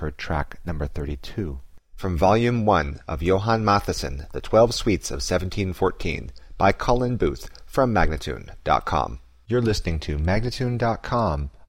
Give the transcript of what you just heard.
heard track number 32. From Volume 1 of Johann Mattheson, The 12 Suites of 1714, by Colin Booth, from Magnatune.com. You're listening to Magnatune.com,